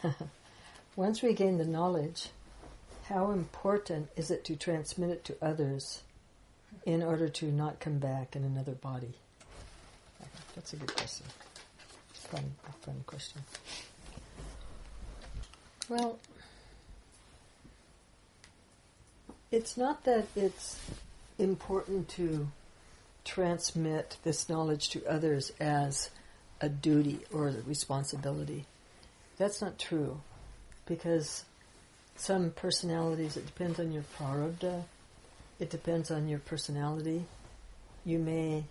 Once we gain the knowledge, how important is it to transmit it to others in order to not come back in another body? That's a good question. Fun question. Well, it's not that it's important to transmit this knowledge to others as a duty or a responsibility. That's not true, because some personalities, it depends on your prarabdha, it depends on your personality. You may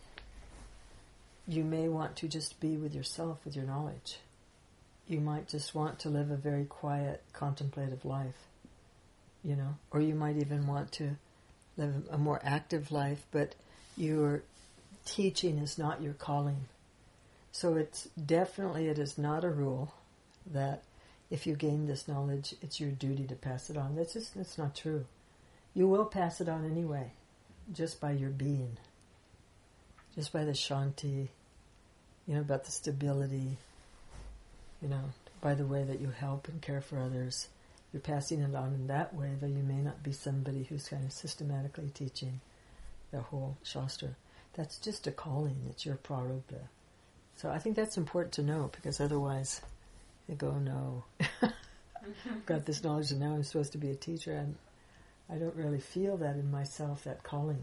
want to just be with yourself, with your knowledge. You might just want to live a very quiet, contemplative life, or you might even want to live a more active life, but your teaching is not your calling. So it is not a rule that if you gain this knowledge, it's your duty to pass it on. That's not true. You will pass it on anyway, just by your being, just by the shanti, about the stability, by the way that you help and care for others. You're passing it on in that way, though you may not be somebody who's kind of systematically teaching the whole Shastra. That's just a calling. It's your prarabdha. So I think that's important to know, because otherwise they go, no, I've got this knowledge and now I'm supposed to be a teacher, and I don't really feel that in myself, that calling.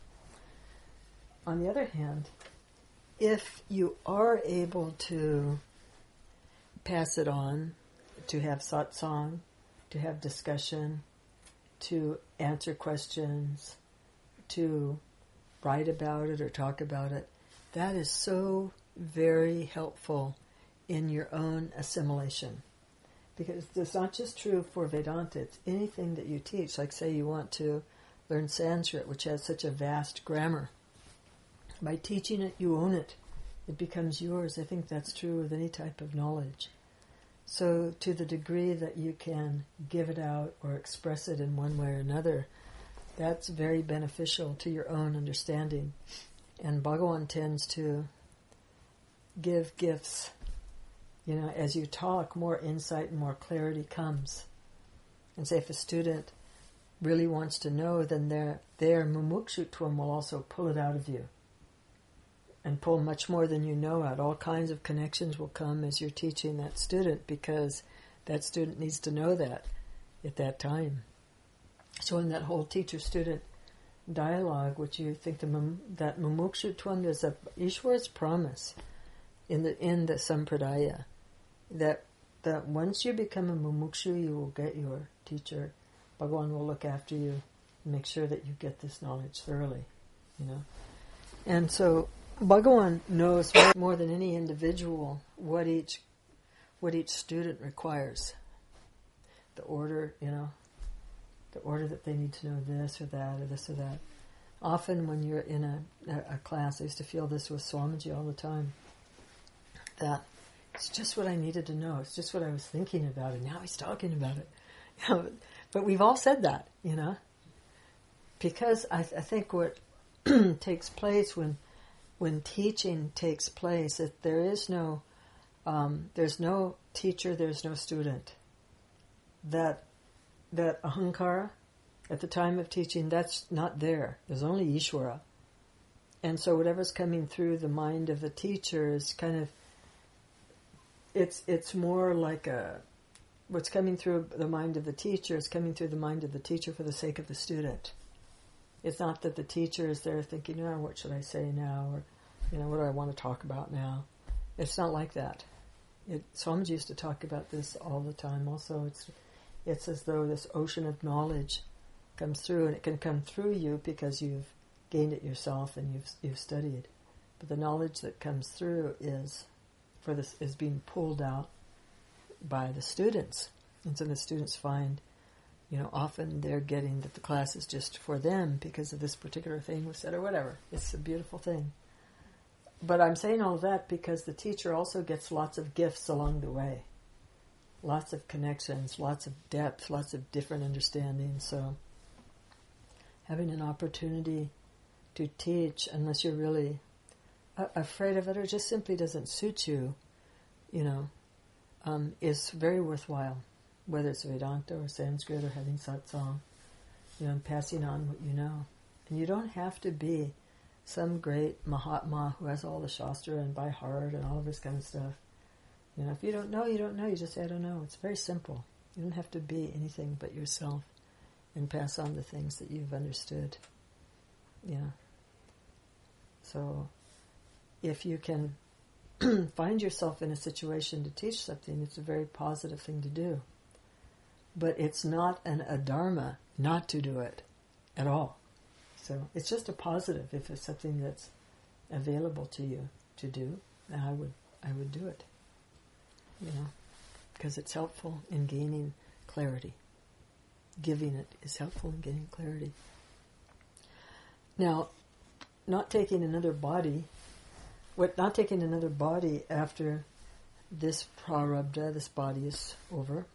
On the other hand, if you are able to pass it on, to have satsang, to have discussion, to answer questions, to write about it or talk about it, that is so very helpful in your own assimilation. Because it's not just true for Vedanta, it's anything that you teach. Like, say you want to learn Sanskrit, which has such a vast grammar. By teaching it, you own it. It becomes yours. I think that's true with any type of knowledge. So to the degree that you can give it out or express it in one way or another, that's very beneficial to your own understanding. And Bhagavan tends to give gifts. As you talk, more insight and more clarity comes. And say if a student really wants to know, then their mumukshutvam will also pull it out of you. And pull much more than you know out. All kinds of connections will come as you're teaching that student, because that student needs to know that at that time. So in that whole teacher-student dialogue, which you think that mumukshutvam is a Ishwara's promise in the sampradaya, that once you become a mumukshu, you will get your teacher. Bhagavan will look after you and make sure that you get this knowledge thoroughly, And so Bhagavan knows more than any individual what each student requires. The order, the order that they need to know this or that or this or that. Often when you're in a class, I used to feel this with Swamiji all the time, that it's just what I needed to know. It's just what I was thinking about, and now he's talking about it. But we've all said that, because I think what takes place when teaching takes place, that there's no teacher, there's no student. That ahankara at the time of teaching, that's not there. There's only Ishvara. And so whatever's coming through the mind of the teacher is kind of, it's more like what's coming through the mind of the teacher is coming through the mind of the teacher for the sake of the student. It's not that the teacher is there thinking, what should I say now? Or, what do I want to talk about now? It's not like that. Swamiji used to talk about this all the time. Also, it's as though this ocean of knowledge comes through, and it can come through you because you've gained it yourself and you've studied. But the knowledge that comes through is being pulled out by the students. And so the students find, often they're getting that the class is just for them because of this particular thing was said or whatever. It's a beautiful thing. But I'm saying all of that because the teacher also gets lots of gifts along the way. Lots of connections, lots of depth, lots of different understandings. So having an opportunity to teach, unless you're really afraid of it or just simply doesn't suit you, is very worthwhile, whether it's Vedanta or Sanskrit or having satsang, and passing on what you know. And you don't have to be some great Mahatma who has all the Shastra and by heart and all of this kind of stuff. If you don't know, you don't know. You just say, I don't know. It's very simple. You don't have to be anything but yourself and pass on the things that you've understood. So if you can find yourself in a situation to teach something, it's a very positive thing to do. But it's not an adharma not to do it at all. So it's just a positive. If it's something that's available to you to do, then I would do it. Because it's helpful in gaining clarity. Giving it is helpful in gaining clarity. Now, not taking another body after this prarabdha, this body is over,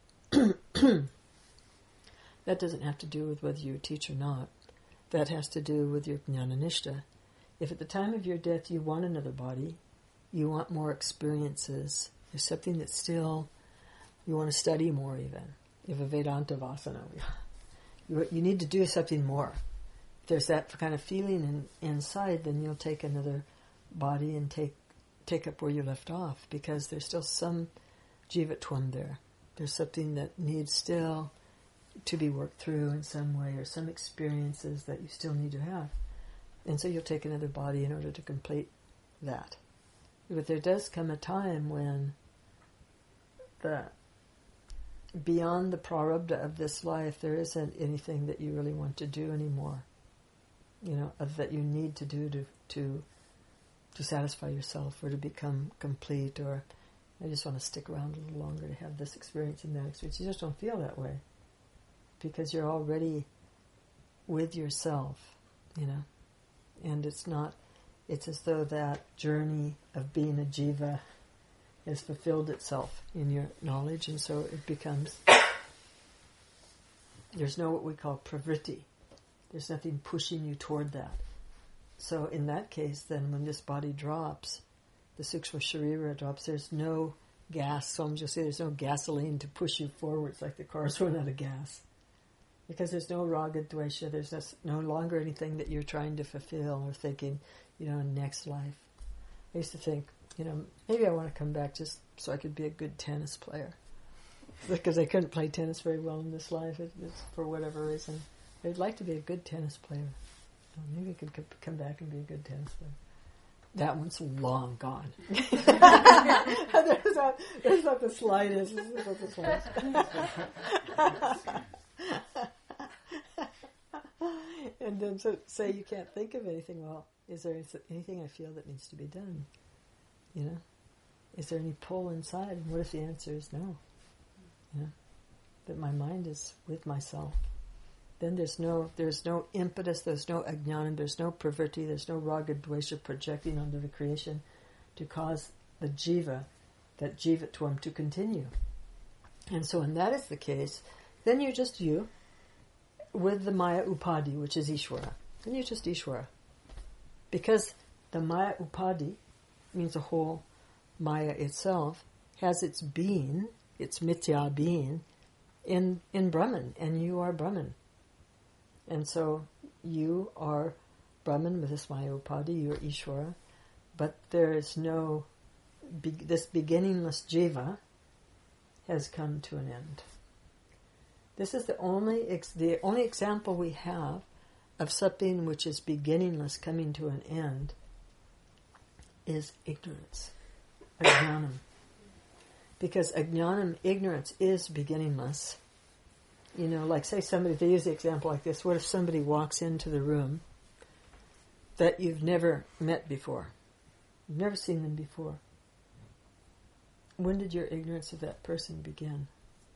that doesn't have to do with whether you teach or not. That has to do with your jnana-nishta. If at the time of your death you want another body, you want more experiences, there's something that still, you want to study more even. You have a Vedanta vasana. You need to do something more. If there's that kind of feeling inside, then you'll take another body and take up where you left off, because there's still some jivatvam there. There's something that needs still to be worked through in some way, or some experiences that you still need to have. And so you'll take another body in order to complete that. But there does come a time when beyond the prarabdha of this life, there isn't anything that you really want to do anymore. That you need to do to satisfy yourself, or to become complete, or I just want to stick around a little longer to have this experience and that experience. You just don't feel that way, because you're already with yourself, and it's as though that journey of being a jiva has fulfilled itself in your knowledge, and so it becomes, there's no what we call pravritti. There's nothing pushing you toward that. So in that case, then when this body drops, the sukshma sharira drops, there's no gas, so I'm just saying there's no gasoline to push you forwards like the cars run out of gas. Because there's no raga dvesha, there's no longer anything that you're trying to fulfill or thinking, next life. I used to think, maybe I want to come back just so I could be a good tennis player. Because I couldn't play tennis very well in this life, it's for whatever reason. I'd like to be a good tennis player. Maybe I could come back and be a good tennis player. That one's long gone. There's not the slightest. There's not the slightest. And then say you can't think of anything. Well, is there anything I feel that needs to be done? Is there any pull inside? And what if the answer is no? That my mind is with myself. Then there's no impetus, there's no ajnana, there's no pravritti, there's no raga dvesha projecting onto the creation to cause the jiva, that jivatvam, to continue. And so when that is the case, then you're just you with the maya upadi, which is Ishvara. Then you're just Ishvara. Because the maya upadi means the whole maya itself has its being, its mithya being, in Brahman, and you are Brahman. And so you are Brahman with this maya upadi, you are Ishvara, but there is no, this beginningless jiva has come to an end. This is the only example we have of something which is beginningless coming to an end is ignorance, ajnanam. Because ajnanam, ignorance, is beginningless. Like say they use the example like this, what if somebody walks into the room that you've never met before? You've never seen them before. When did your ignorance of that person begin?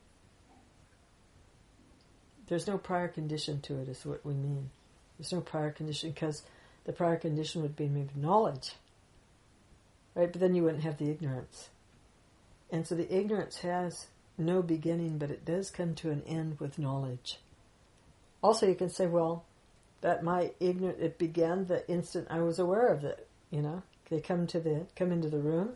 There's no prior condition to it, is what we mean. There's no prior condition, because the prior condition would be maybe knowledge. Right? But then you wouldn't have the ignorance. And so the ignorance has no beginning, but it does come to an end with knowledge. Also, you can say, well, that my ignorance, it began the instant I was aware of it. They come into the room,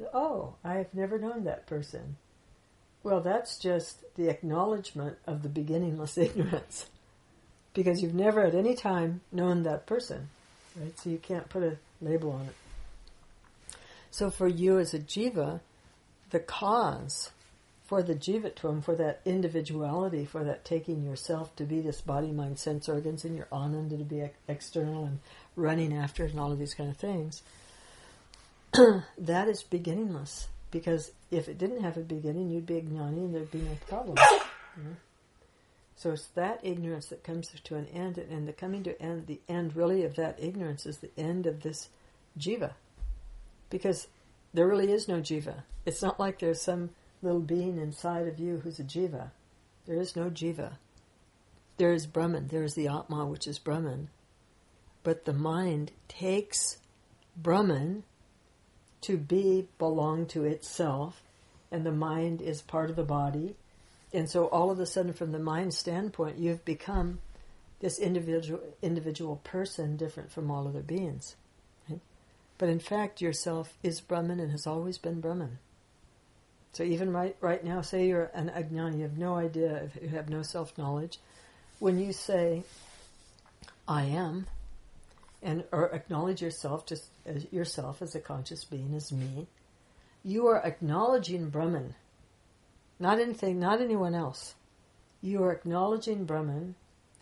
Oh, I've never known that person. Well, that's just the acknowledgement of the beginningless ignorance. Because you've never at any time known that person. Right? So you can't put a label on it. So for you as a jiva, the cause for the jivatvam, for that individuality, for that taking yourself to be this body, mind, sense organs, and your ananda to be external and running after it and all of these kind of things, that is beginningless. Because if it didn't have a beginning, you'd be jnani and there'd be no problem. You know? So it's that ignorance that comes to an end, and the coming to end, the end really of that ignorance is the end of this jiva. Because there really is no jiva. It's not like there's some little being inside of you who's a jiva. There is no jiva. There is Brahman. There is the Atma, which is Brahman. But the mind takes Brahman to belong to itself, and the mind is part of the body. And so all of a sudden, from the mind standpoint, you've become this individual person different from all other beings. Right? But in fact, yourself is Brahman and has always been Brahman. So even right now, say you're an ajnani, you have no idea, you have no self-knowledge. When you say, I am, or acknowledge yourself just as yourself as a conscious being, as me, you are acknowledging Brahman. Not anything, not anyone else. You are acknowledging Brahman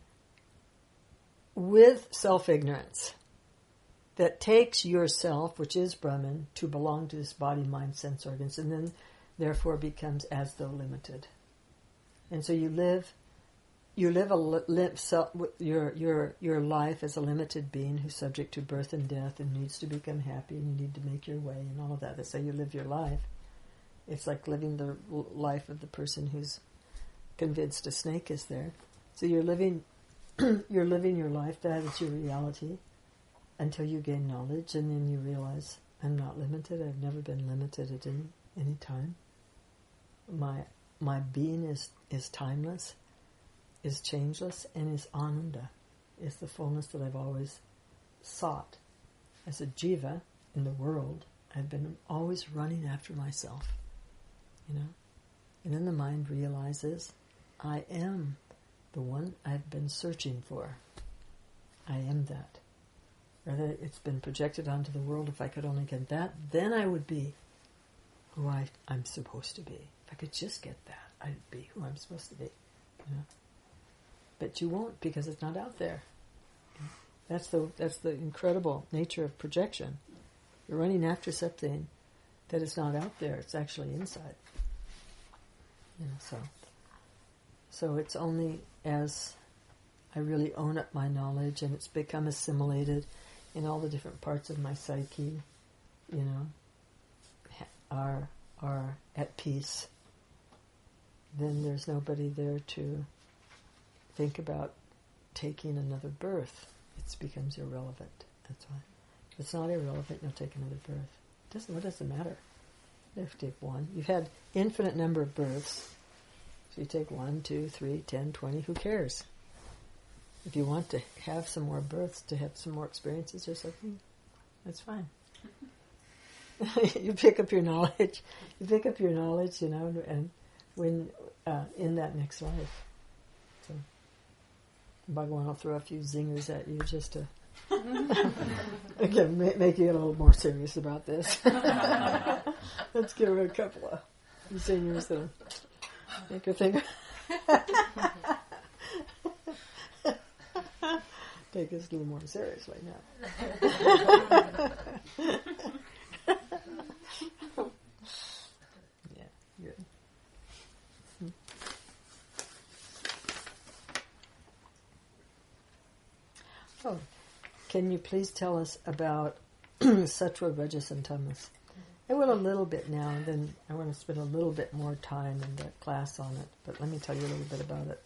with self-ignorance that takes yourself, which is Brahman, to belong to this body, mind, sense organs, and then therefore becomes as though limited. And so you live your life as a limited being who's subject to birth and death and needs to become happy, and you need to make your way and all of that. That's how you live your life. It's like living the life of the person who's convinced a snake is there. So you're living your life, that is your reality, until you gain knowledge, and then you realize, I'm not limited, I've never been limited at any time. My being is timeless, is changeless, and is ananda, is the fullness that I've always sought. As a jiva in the world, I've been always running after myself. You know? And then the mind realizes, I am the one I've been searching for. I am that. Rather, it's been projected onto the world. If I could only get that, then I would be who I'm supposed to be. If I could just get that, I'd be who I'm supposed to be. You know? But you won't, because it's not out there. That's the incredible nature of projection. You're running after something that is not out there. It's actually inside. You know, so it's only as I really own up my knowledge and it's become assimilated in all the different parts of my psyche, you know, are at peace, then there's nobody there to think about taking another birth. It becomes irrelevant. That's why. If it's not irrelevant, you'll take another birth. What does it matter? You have to take one. You've had infinite number of births. So you take 1, 2, 3, 10, 20, who cares? If you want to have some more births, to have some more experiences or something, that's fine. You pick up your knowledge. You pick up your knowledge, you know, and when in that next life. So Bhagavan will throw a few zingers at you just to again make you get a little more serious about this. Let's give her a couple of zingers that make her think. Take this a little more seriously now. Yeah, good. Oh, can you please tell us about Sattva, Rajas, and Tamas? I will a little bit now, and then I want to spend a little bit more time in the class on it, but let me tell you a little bit about it.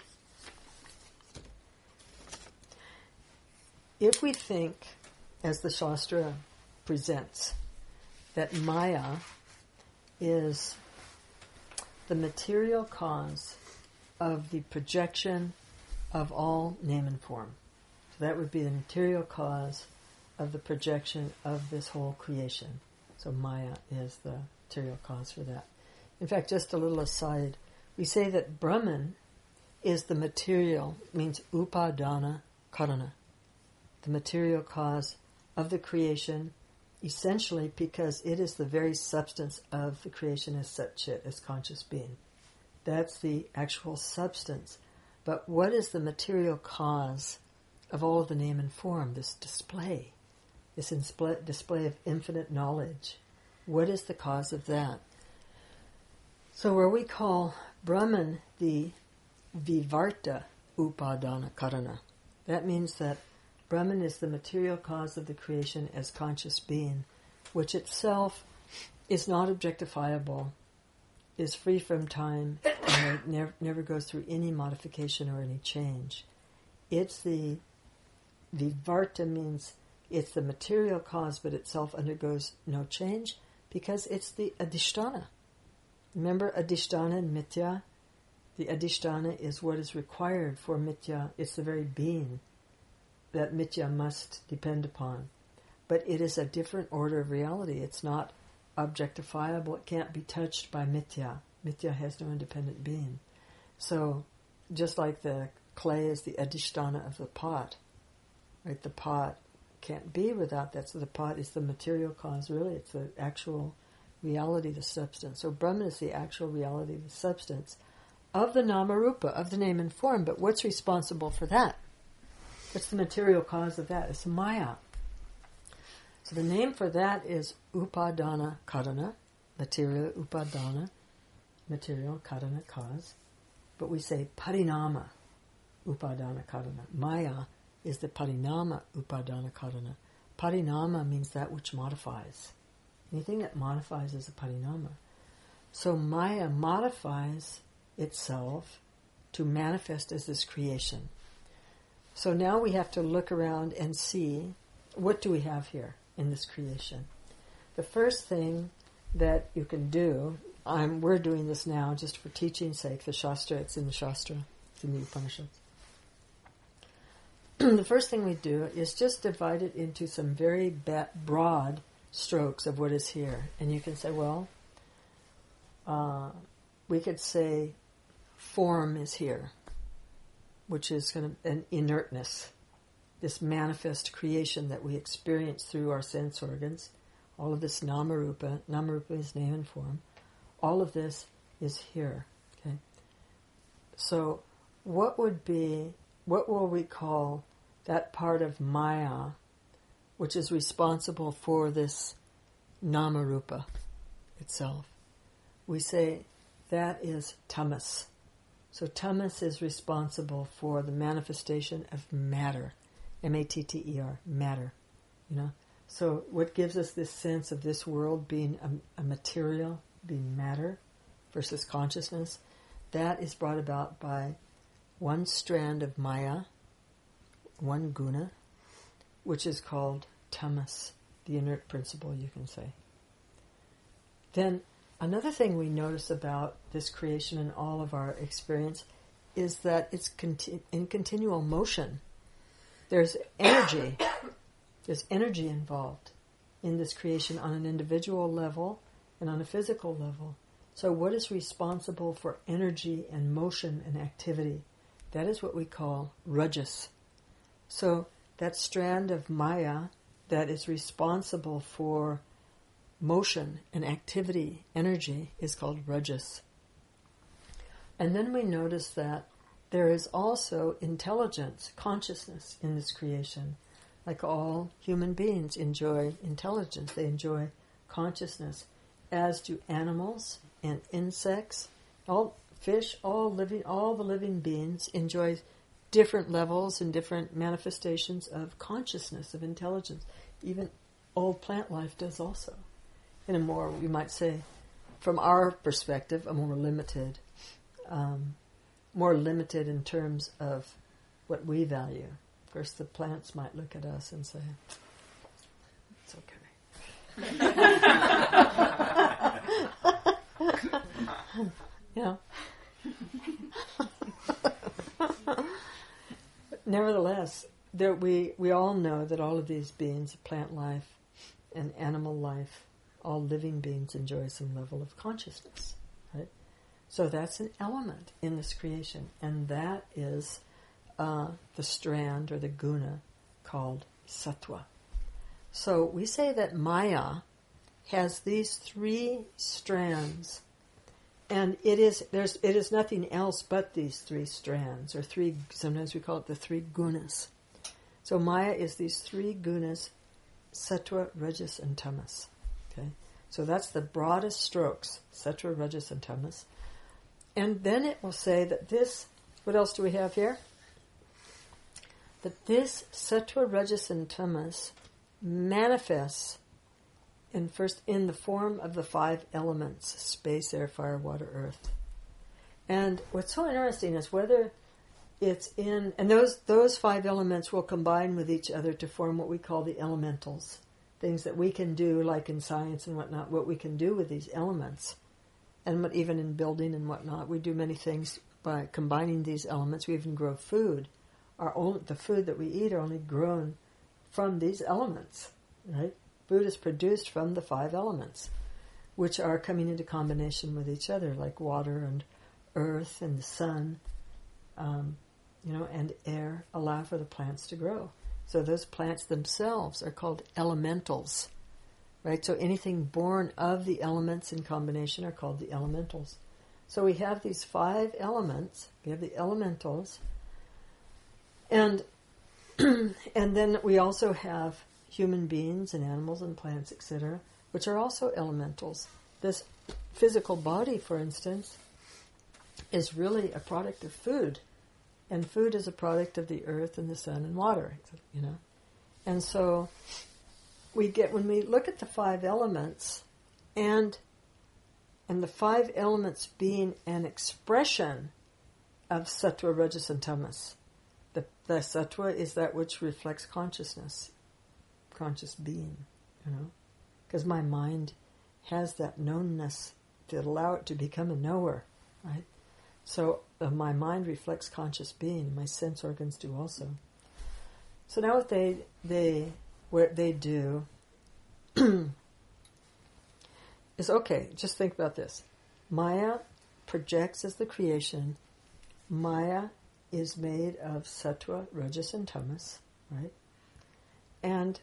If we think, as the Shastra presents, that Maya is the material cause of the projection of all name and form, so that would be the material cause of the projection of this whole creation. So Maya is the material cause for that. In fact, just a little aside, we say that Brahman is the material, means upadana karana, the material cause of the creation, essentially because it is the very substance of the creation as Sat Chit, as conscious being. That's the actual substance. But what is the material cause of all of the name and form, this display of infinite knowledge? What is the cause of that? So where we call Brahman the Vivarta Upadana Karana, that means that Brahman is the material cause of the creation as conscious being, which itself is not objectifiable, is free from time, and never goes through any modification or any change. It's the Vivarta means it's the material cause, but itself undergoes no change because it's the Adhisthana. Remember Adhisthana and Mithya? The Adhisthana is what is required for Mithya. It's the very being that Mithya must depend upon. But it is a different order of reality. It's not objectifiable. It can't be touched by Mithya. Mithya has no independent being. So, just like the clay is the Adhisthana of the pot, right? The pot can't be without that. So the pot is the material cause, really. It's the actual reality, the substance. So Brahman is the actual reality, the substance of the Namarupa, of the name and form. But what's responsible for that? What's the material cause of that? It's Maya. So the name for that is Upadana Karana, material Upadana, material Karana cause. But we say Parinama Upadana Karana. Maya is the Parinama Upadana Karana. Parinama means that which modifies. Anything that modifies is a Parinama. So Maya modifies itself to manifest as this creation. So now we have to look around and see, what do we have here in this creation? The first thing that you can do, we're doing this now just for teaching's sake, the Shastra, it's in the Shastra, it's in the Upanishads. The first thing we do is just divide it into some very broad strokes of what is here. And you can say, well, we could say form is here, which is kind of an inertness, this manifest creation that we experience through our sense organs. All of this Namarupa is name and form. All of this is here. Okay. So what will we call that part of Maya which is responsible for this Namarupa itself? We say that is tamas. So tamas is responsible for the manifestation of matter, M-A-T-T-E-R, matter. So what gives us this sense of this world being a material, being matter versus consciousness, that is brought about by one strand of Maya, one guna, which is called tamas, the inert principle, you can say. Then another thing we notice about this creation and all of our experience is that it's in continual motion. There's energy. There's energy involved in this creation on an individual level and on a physical level. So what is responsible for energy and motion and activity? That is what we call rajas. So that strand of Maya that is responsible for motion and activity, energy, is called rajas. And then we notice that there is also intelligence, consciousness in this creation. Like all human beings enjoy intelligence, they enjoy consciousness, as do animals and insects, all fish, all the living beings enjoy different levels and different manifestations of consciousness, of intelligence. Even all plant life does also. In a more, we might say, from our perspective, a more limited in terms of what we value. Of course, the plants might look at us and say, it's okay. Nevertheless, we all know that all of these beings, plant life and animal life, all living beings enjoy some level of consciousness, right? So that's an element in this creation, and that is the strand or the guna called sattva. So we say that Maya has these three strands, and it is nothing else but these three strands, or three. Sometimes we call it the three gunas. So Maya is these three gunas: sattva, rajas, and tamas. Okay, so that's the broadest strokes: sattva, rajas, and tamas. And then it will say that this. What else do we have here? That this sattva, rajas, and tamas manifests in the form of the five elements: space, air, fire, water, earth. And what's so interesting is whether it's in, and those five elements will combine with each other to form what we call the elementals, things that we can do, like in science and whatnot, what we can do with these elements. And even in building and whatnot, we do many things by combining these elements. We even grow food. The food that we eat are only grown from these elements, right? Food is produced from the five elements, which are coming into combination with each other, like water and earth and the sun, and air allow for the plants to grow. So those plants themselves are called elementals, right? So anything born of the elements in combination are called the elementals. So we have these five elements. We have the elementals, and and then we also have human beings and animals and plants, etc., which are also elementals. This physical body, for instance, is really a product of food, and food is a product of the earth and the sun and water, And so when we look at the five elements, and the five elements being an expression of sattva, rajas, and tamas. The sattva is that which reflects consciousness, conscious being, because my mind has that knownness to allow it to become a knower, right? So my mind reflects conscious being. My sense organs do also. So now what they do is, okay, just think about this. Maya projects as the creation. Maya is made of sattva, rajas, and tamas, right? And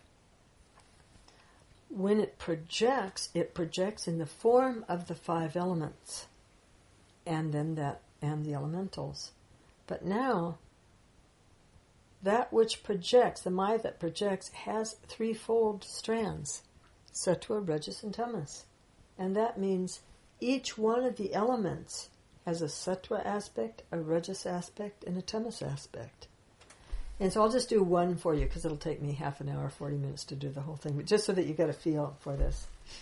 when it projects in the form of the five elements, and then the elementals. But now, that which projects, the Maya that projects, has threefold strands: sattva, rajas, and tamas. And that means each one of the elements has a sattva aspect, a rajas aspect, and a tamas aspect. And so I'll just do one for you, because it'll take me half an hour, 40 minutes to do the whole thing, but just so that you get a feel for this.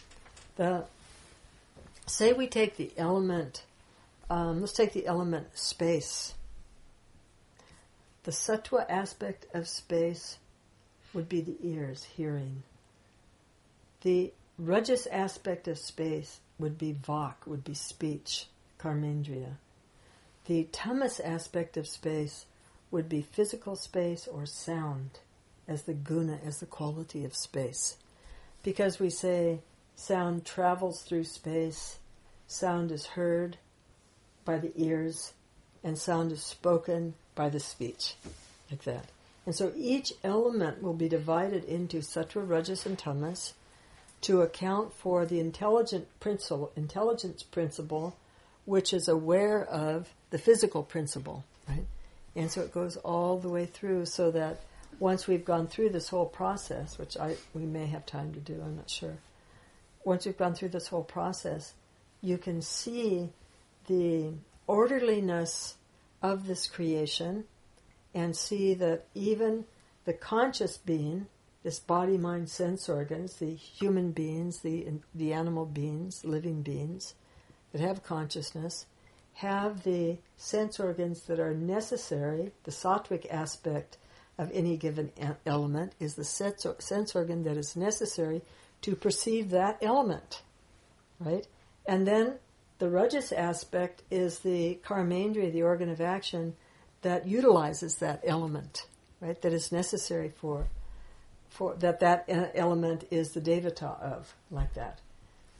Say we take the element, let's take the element space. The sattva aspect of space would be the ears, hearing. The rajas aspect of space would be vak, would be speech, karmendriya. The tamas aspect of space would be physical space or sound, as the guna, as the quality of space. Because we say sound travels through space, sound is heard by the ears, and sound is spoken by the speech, like that. And so each element will be divided into sattva, rajas, and tamas to account for the intelligence principle, which is aware of the physical principle, right? And so it goes all the way through, so that once we've gone through this whole process, which we may have time to do, I'm not sure. Once we've gone through this whole process, you can see the orderliness of this creation, and see that even the conscious being, this body, mind, sense organs, the human beings, the animal beings, living beings that have consciousness, have the sense organs that are necessary. The sattvic aspect of any given element is the sense organ that is necessary to perceive that element, right? And then the rajas aspect is the karmendriya, the organ of action, that utilizes that element, right? That is necessary for that element is the devata of, like that.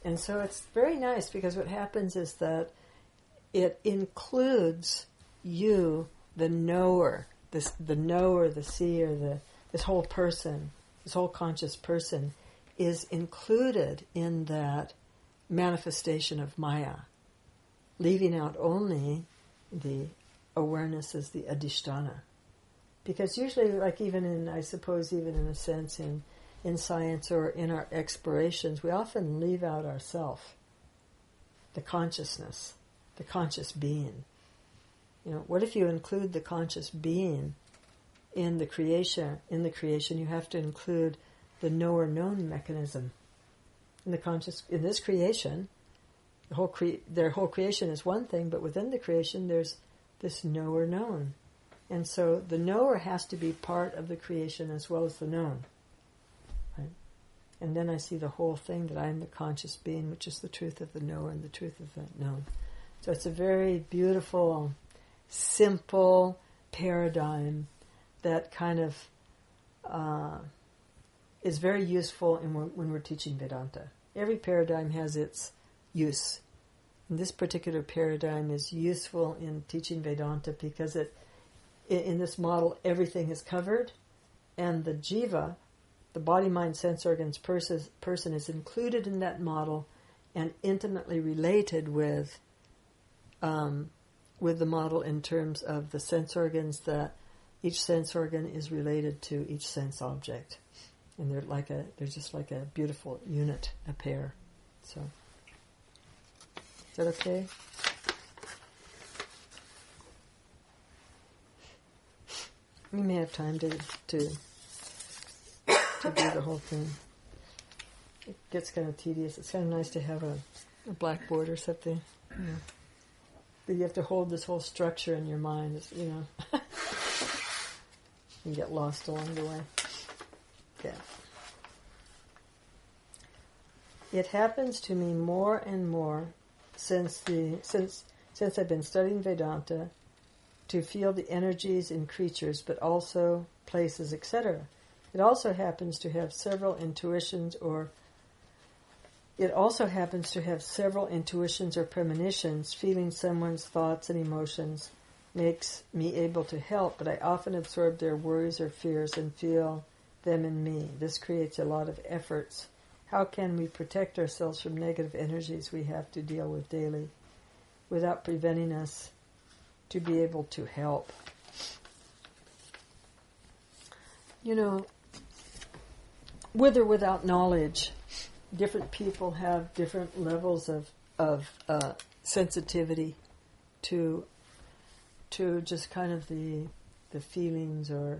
And so it's very nice because what happens is that it includes you, the knower, the seer, this whole person, this whole conscious person is included in that manifestation of Maya, leaving out only the awareness as the adhisthana. Because usually, like even in a sense, in science or in our explorations, we often leave out ourself, the consciousness, the conscious being. What if you include the conscious being in the creation? In the creation, you have to include the knower-known mechanism. In this creation, their whole creation is one thing, but within the creation, there's this knower-known. And so the knower has to be part of the creation as well as the known. Right? And then I see the whole thing, that I am the conscious being, which is the truth of the knower and the truth of the known. So it's a very beautiful, simple paradigm that kind of is very useful when we're teaching Vedanta. Every paradigm has its use. And this particular paradigm is useful in teaching Vedanta because in this model, everything is covered, and the jiva, the body, mind, sense organs person is included in that model and intimately related with the model in terms of the sense organs, that each sense organ is related to each sense object, and they're just like a beautiful unit, a pair. So, is that okay? We may have time to do the whole thing. It gets kind of tedious. It's kind of nice to have a blackboard or something. Yeah. But you have to hold this whole structure in your mind. You get lost along the way. Yeah. It happens to me more and more since I've been studying Vedanta, to feel the energies in creatures, but also places, etc. It also happens to have several intuitions or premonitions. Feeling someone's thoughts and emotions makes me able to help, but I often absorb their worries or fears and feel them in me. This creates a lot of efforts. How can we protect ourselves from negative energies we have to deal with daily without preventing us to be able to help? With or without knowledge, different people have different levels of sensitivity to just kind of the feelings or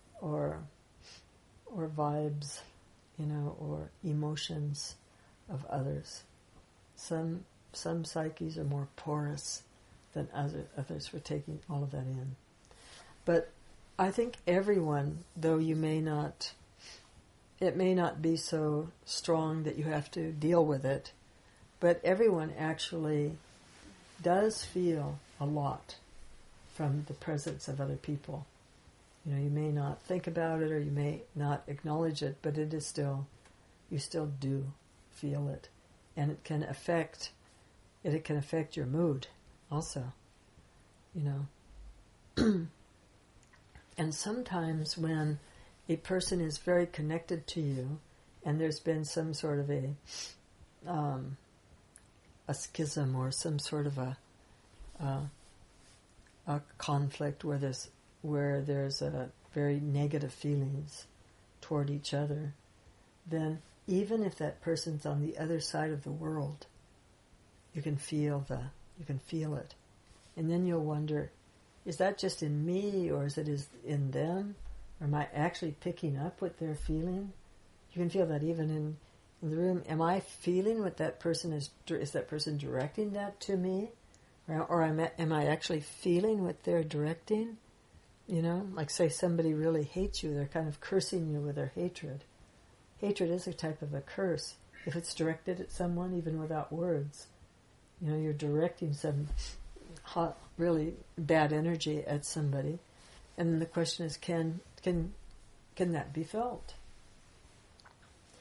vibes, or emotions of others. Some psyches are more porous than others for taking all of that in. But I think everyone, though it may not be so strong that you have to deal with it, but everyone actually does feel a lot from the presence of other people. You may not think about it or you may not acknowledge it, but you still do feel it. And it can affect your mood also, And sometimes when a person is very connected to you and there's been some sort of a schism or some sort of a conflict where there's a very negative feelings toward each other, then even if that person's on the other side of the world, you can feel it. And then you'll wonder, is that just in me or is it in them? Or am I actually picking up what they're feeling? You can feel that even in the room. Am I feeling what that person is that person directing that to me? Or am I actually feeling what they're directing? Like say somebody really hates you, they're kind of cursing you with their hatred. Hatred is a type of a curse. If it's directed at someone, even without words, you're directing some hot, really bad energy at somebody. And then the question is, can that be felt?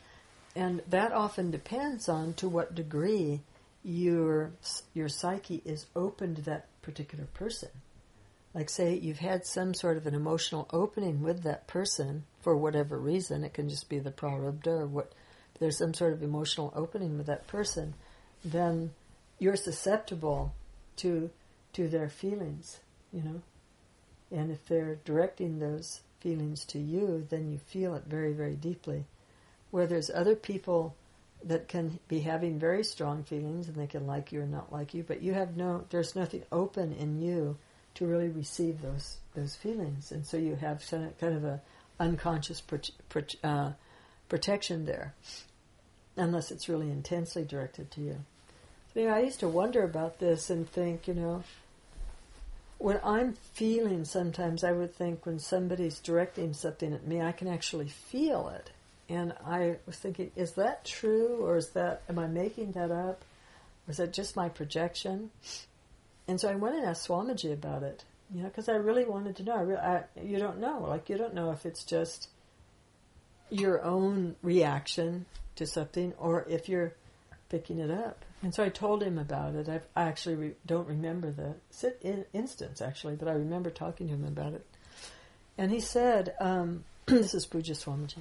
And that often depends on to what degree your psyche is open to that particular person. Like, say you've had some sort of an emotional opening with that person for whatever reason. It can just be the prarabdha or what. There's some sort of emotional opening with that person, then you're susceptible to their feelings, And if they're directing those feelings to you, then you feel it very, very deeply. Where there's other people that can be having very strong feelings and they can like you or not like you, but there's nothing open in you to really receive those feelings, and so you have kind of a unconscious protection there, unless it's really intensely directed to you. So, I used to wonder about this and think, when I'm feeling, sometimes I would think when somebody's directing something at me, I can actually feel it. And I was thinking, is that true, or am I making that up, or is that just my projection? And so I went and asked Swamiji about it, because I really wanted to know. You don't know. You don't know if it's just your own reaction to something or if you're picking it up. And so I told him about it. I actually don't remember the instance, actually, but I remember talking to him about it. And he said, this is Pujya Swamiji.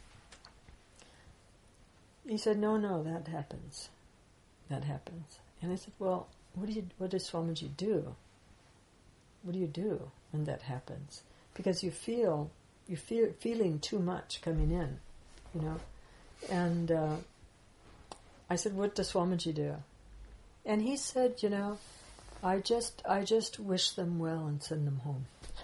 He said, no, that happens. That happens. And I said, well, what does Swamiji do? What do you do when that happens? Because you're feeling too much coming in, And I said, what does Swamiji do? And he said, I just wish them well and send them home.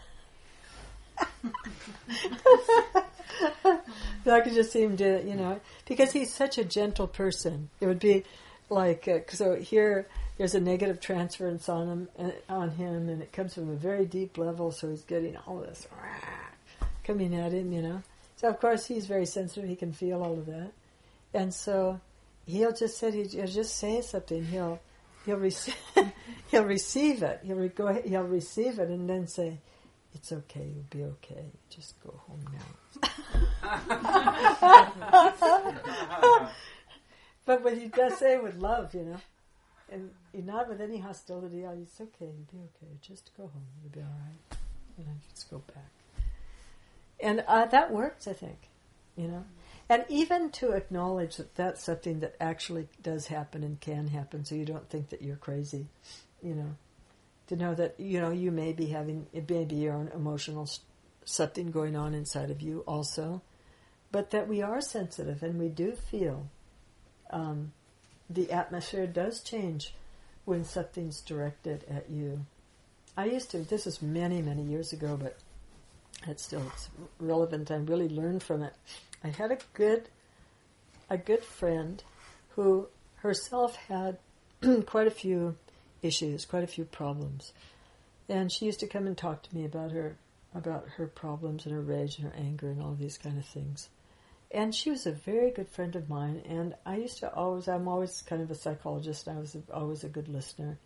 I could just see him do it, because he's such a gentle person. It would be like, so here there's a negative transference on him, and it comes from a very deep level, so he's getting all this coming at him, So of course he's very sensitive; he can feel all of that, and so he'll just say something. He'll receive it. He'll receive it, and then say, "It's okay. You'll be okay. Just go home now." But what he does say with love, and not with any hostility. Oh, it's okay. You'll be okay. Just go home. You'll be all right. Just go back. And that works, I think. And even to acknowledge that that's something that actually does happen and can happen, so you don't think that you're crazy. To know that you may be having, it may be your own emotional something going on inside of you also, but that we are sensitive and we do feel. The atmosphere does change when something's directed at you. I used to, this was many, many years ago, but it's relevant. I really learned from it. I had a good friend who herself had quite a few issues, quite a few problems. And she used to come and talk to me about her problems and her rage and her anger and all these kind of things. And she was a very good friend of mine, and I'm always kind of a psychologist, and I was always a good listener,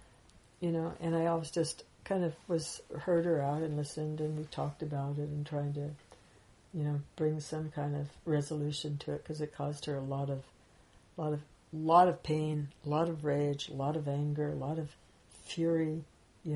and I always just kind of heard her out and listened, and we talked about it and trying to, bring some kind of resolution to it, because it caused her a lot of pain, a lot of rage, a lot of anger, a lot of fury,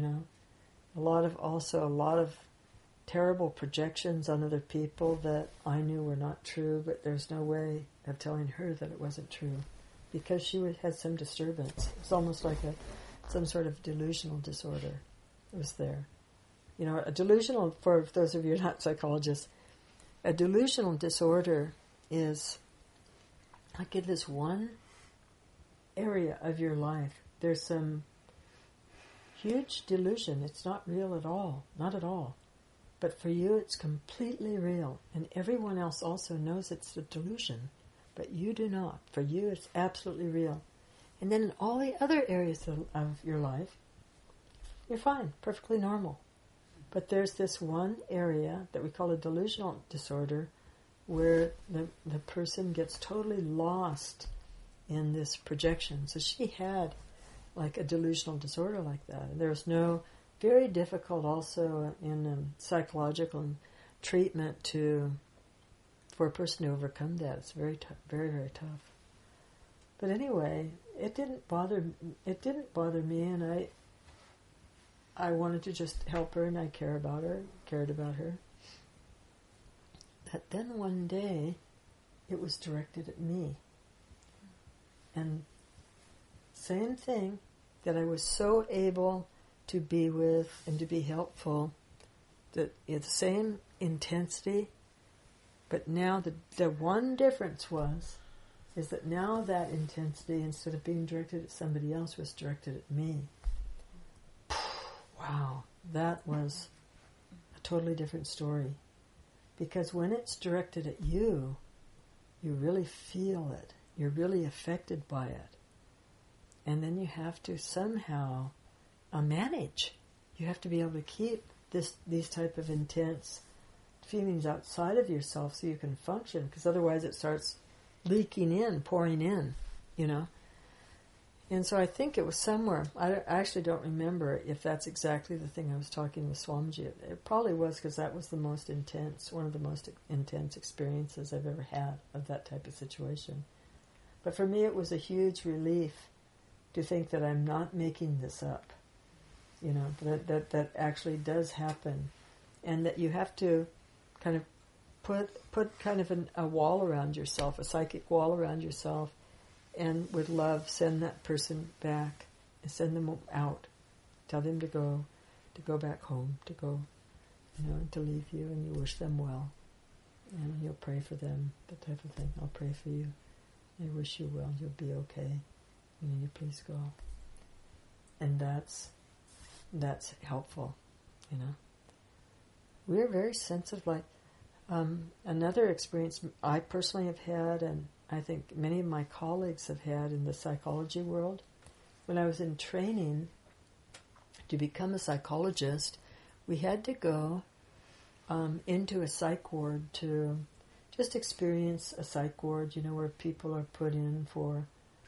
a lot of terrible projections on other people that I knew were not true, but there's no way of telling her that it wasn't true, because she had some disturbance. It's almost like some sort of delusional disorder was there. A delusional, for those of you who are not psychologists, a delusional disorder is like in this one area of your life, there's some huge delusion. It's not real at all, not at all. But for you, it's completely real, and everyone else also knows it's a delusion, but you do not. For you, it's absolutely real. And then in all the other areas of your life, you're fine, perfectly normal. But there's this one area that we call a delusional disorder, where the person gets totally lost in this projection. So she had like a delusional disorder like that. And there's very difficult also in psychological treatment to for a person to overcome that, it's very, very, very tough. But anyway, it didn't bother me, and I wanted to just help her, and I cared about her. But then one day, it was directed at me. And same thing, that I was so able to be with and to be helpful, that it's the same intensity, but now the one difference is that now that intensity, instead of being directed at somebody else, was directed at me. Wow, that was a totally different story. Because when it's directed at you, you really feel it. You're really affected by it. And then you have to somehow manage. You have to be able to keep these type of intense feelings outside of yourself so you can function, because otherwise it starts leaking in, pouring in, And so I think it was somewhere, I actually don't remember if that's exactly the thing I was talking with Swamiji. It probably was, because that was one of the most intense experiences I've ever had of that type of situation. But for me it was a huge relief to think that I'm not making this up, that actually does happen, and that you have to kind of put kind of a wall around yourself, a psychic wall around yourself, and with love send that person back and send them out. Tell them to go back home, to go, and to leave you, and you wish them well. And you'll pray for them, that type of thing. I'll pray for you. I wish you well. You'll be okay. You please go. And that's helpful, We're very sensitive. Like another experience I personally have had, and I think many of my colleagues have had in the psychology world. When I was in training to become a psychologist, we had to go into a psych ward to just experience a psych ward, where people are put in for,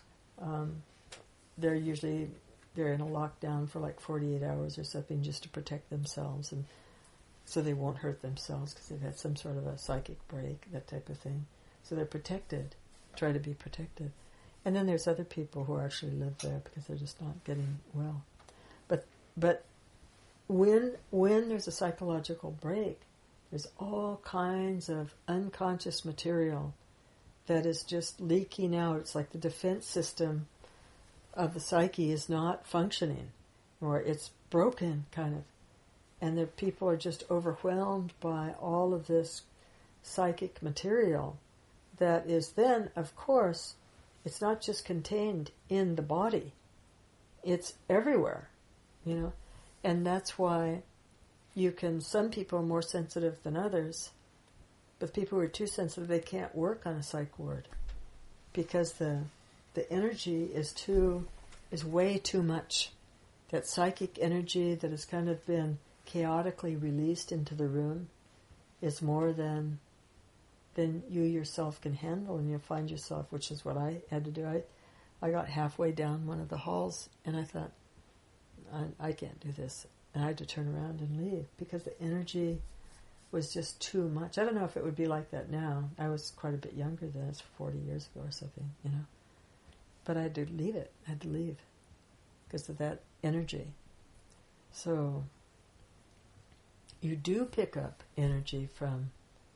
they're in a lockdown for like 48 hours or something, just to protect themselves, and so they won't hurt themselves because they've had some sort of a psychic break, that type of thing. So they're protected, try to be protected. And then there's other people who actually live there because they're just not getting well. But when there's a psychological break, there's all kinds of unconscious material that is just leaking out. It's like the defense system of the psyche is not functioning, or it's broken, kind of. And the people are just overwhelmed by all of this psychic material that is then, of course, it's not just contained in the body. It's everywhere, And that's why some people are more sensitive than others, but people who are too sensitive, they can't work on a psych ward because the energy is way too much. That psychic energy that has kind of been chaotically released into the room is more than you yourself can handle, and you'll find yourself, which is what I had to do. I got halfway down one of the halls, and I thought, I can't do this. And I had to turn around and leave because the energy was just too much. I don't know if it would be like that now. I was quite a bit younger then. It's 40 years ago or something, But I had to leave it. I had to leave because of that energy. So you do pick up energy from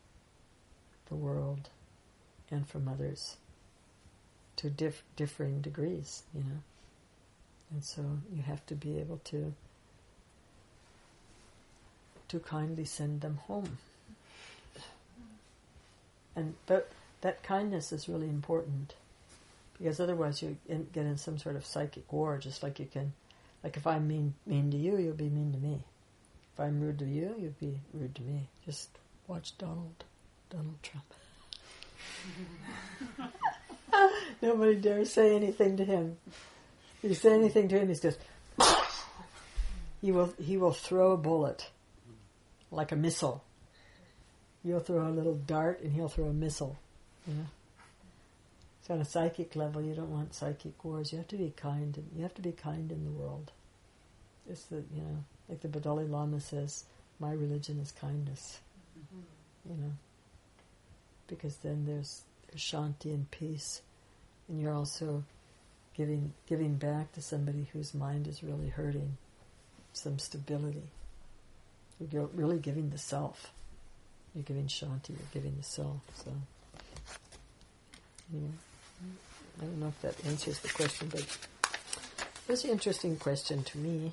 the world and from others to differing degrees, And so you have to be able to kindly send them home. And that kindness is really important, because otherwise you get in some sort of psychic war, just like you can, like if I'm mean to you, you'll be mean to me. If I'm rude to you, you'll be rude to me. Just watch Donald Trump. Nobody dares say anything to him. If you say anything to him, he's just he will throw a bullet like a missile. You'll throw a little dart and he'll throw a missile. So on a psychic level, you don't want psychic wars. You have to be kind. You have to be kind in the world. It's like the Dalai Lama says, my religion is kindness. because then there's shanti and peace, and you're also giving back to somebody whose mind is really hurting, some stability. You're really giving the self. You're giving shanti, you're giving the self. So, anyway, I don't know if that answers the question, but it was an interesting question to me.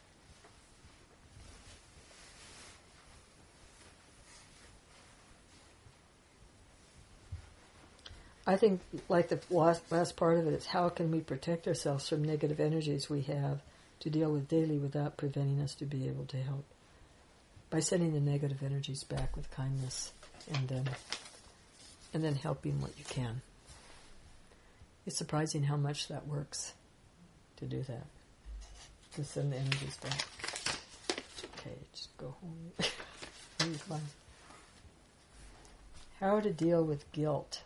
I think, like the last part of it, it's how can we protect ourselves from negative energies we have to deal with daily without preventing us to be able to help? By sending the negative energies back with kindness, and then helping what you can. It's surprising how much that works to do that, to send the energies back. Okay, just go home. It'll be fine. How to deal with guilt.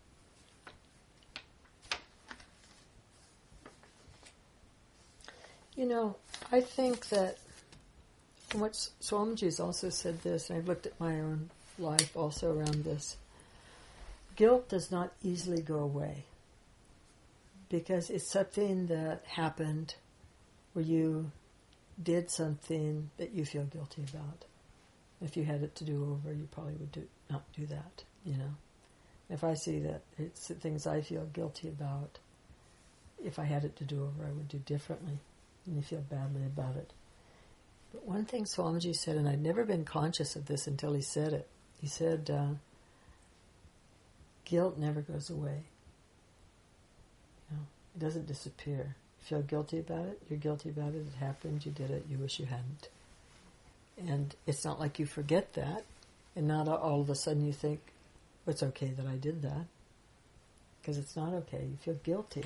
I think that what Swamiji's also said this, and I've looked at my own life also around this. Guilt does not easily go away because it's something that happened where you did something that you feel guilty about. If you had it to do over, you probably would not do that, If I see that it's things I feel guilty about, if I had it to do over, I would do differently, and you feel badly about it. But one thing Swamiji said, and I'd never been conscious of this until he said it, he said, guilt never goes away. It doesn't disappear. You feel guilty about it, you're guilty about it, it happened, you did it, you wish you hadn't. And it's not like you forget that, and not all of a sudden you think, well, it's okay that I did that. Because it's not okay. You feel guilty,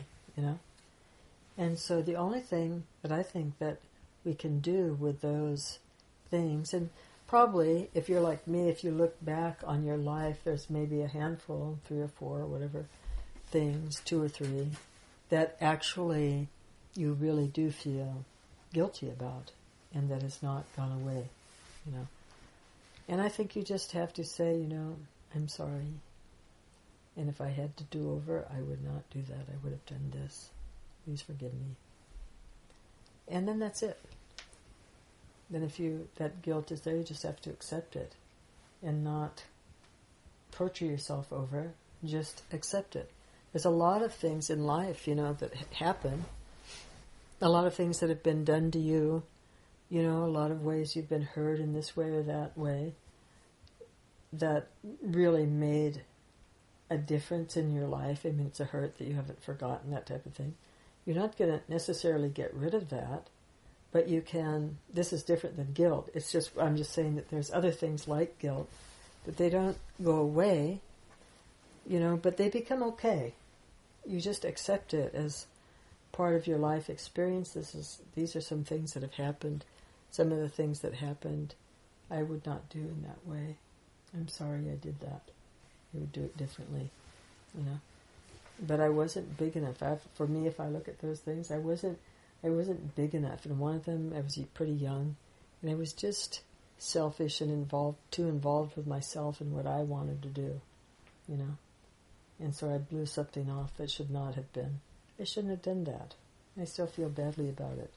And so the only thing that I think that we can do with those things, and probably if you're like me, if you look back on your life, there's maybe a handful, 3 or 4 or whatever things, 2 or 3, that actually you really do feel guilty about, and that has not gone away, And I think you just have to say, I'm sorry. And if I had to do over, I would not do that. I would have done this. Please forgive me. And then that's it. Then if that guilt is there, you just have to accept it and not torture yourself over it. Just accept it. There's a lot of things in life, that happen. A lot of things that have been done to you. A lot of ways you've been hurt in this way or that way that really made a difference in your life. I mean, it's a hurt that you haven't forgotten, that type of thing. You're not going to necessarily get rid of that, but you can. This is different than guilt. I'm just saying that there's other things like guilt that they don't go away, but they become okay. You just accept it as part of your life experience. These are some things that have happened. Some of the things that happened, I would not do in that way. I'm sorry I did that. I would do it differently, But I wasn't big enough. For me, if I look at those things, I wasn't big enough. And one of them, I was pretty young, and I was just selfish and too involved with myself and what I wanted to do, And so I blew something off that should not have been. I shouldn't have done that. I still feel badly about it,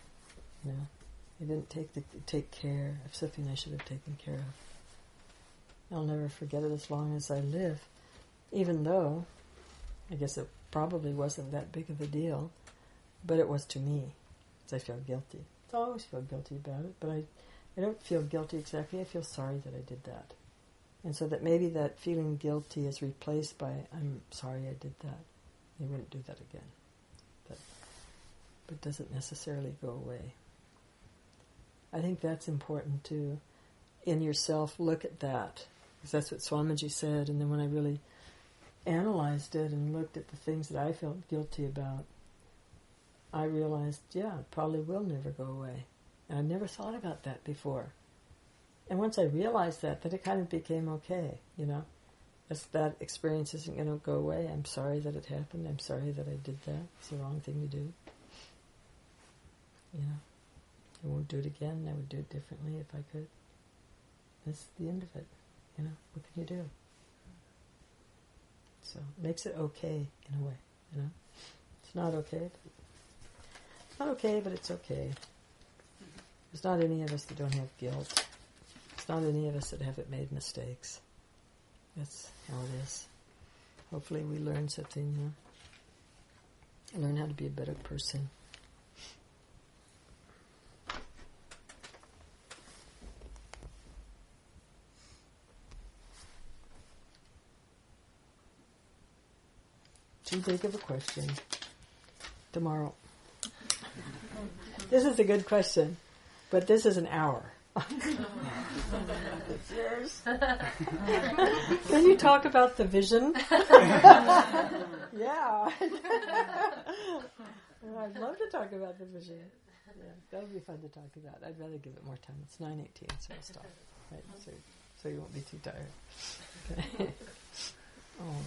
I didn't take care of something I should have taken care of. I'll never forget it as long as I live, even though I guess it probably wasn't that big of a deal, but it was to me, because I feel guilty. I always feel guilty about it, but I don't feel guilty exactly. I feel sorry that I did that. And so that maybe that feeling guilty is replaced by, I'm sorry I did that. I wouldn't do that again. But it doesn't necessarily go away. I think that's important to, in yourself, look at that. Because that's what Swamiji said. And then when I really analyzed it and looked at the things that I felt guilty about, I realized, it probably will never go away. And I never thought about that before. And once I realized that, then it kind of became okay, that experience isn't going to go away. I'm sorry that it happened. I'm sorry that I did that. It's the wrong thing to do. I won't do it again. I would do it differently if I could. That's the end of it. What can you do? So it makes it okay in a way, you know. It's not okay. It's not okay, but it's okay. There's not any of us that don't have guilt. There's not any of us that haven't made mistakes. That's how it is. Hopefully we learn something, you know. Learn how to be a better person. Too big of a question. Tomorrow. This is a good question, but this is an hour. It's yours. Can you talk about the vision? Yeah. I'd love to talk about the vision. Yeah, that would be fun to talk about. I'd rather give it more time. It's 9:18, so I'll stop. Right, so you won't be too tired. Okay. Oh.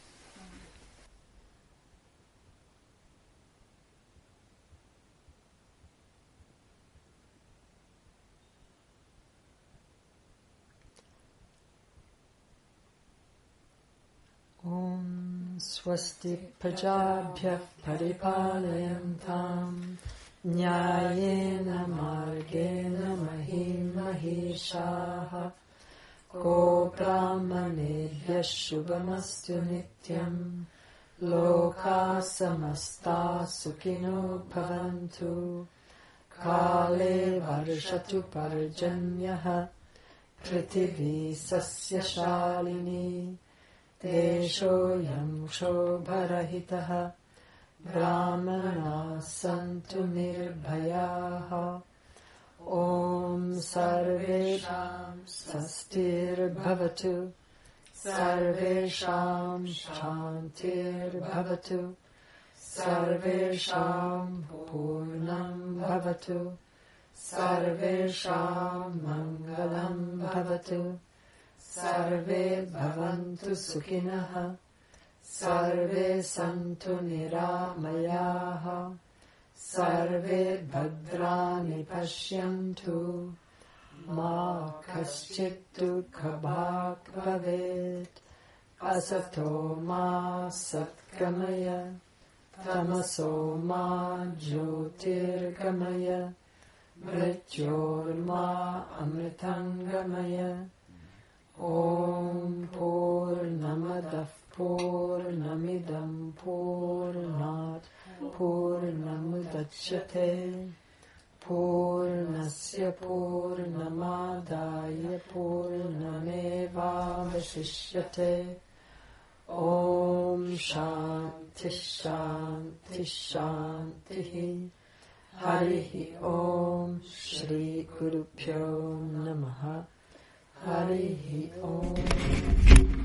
Om Swasti Prajabhyah Paripalayantam Nyayena Margena Mahim Maheshaha Ko Brahmanebhyah Shubhamastu Nityam Loka Samasta Sukhino Bhavantu Kale Varshatu Parjanyaha Prithivi Sasya Shalini Desho yam shobharahitaha brahmana santu nirbhayaha Om sarvesham sastir bhavatu sarvesham shantir bhavatu sarvesham purnam bhavatu sarvesham mangalam bhavatu Sarve bhavantu sukinaha, sarve santu niramayaha, sarve bhadrani pashyantu, ma kaschit dukhabhak bhavet, asato ma satgamaya, tamaso ma jyotirgamaya, mrityorma amritangamaya, Om Purnamadav Purnamidam Purnat Purnamudachyate Purnasya Purnamadaya Purnameva Vashishyate Om Shanti Shanti Shanti Harihi Om Shri Guru Pyo Namaha Harihi Om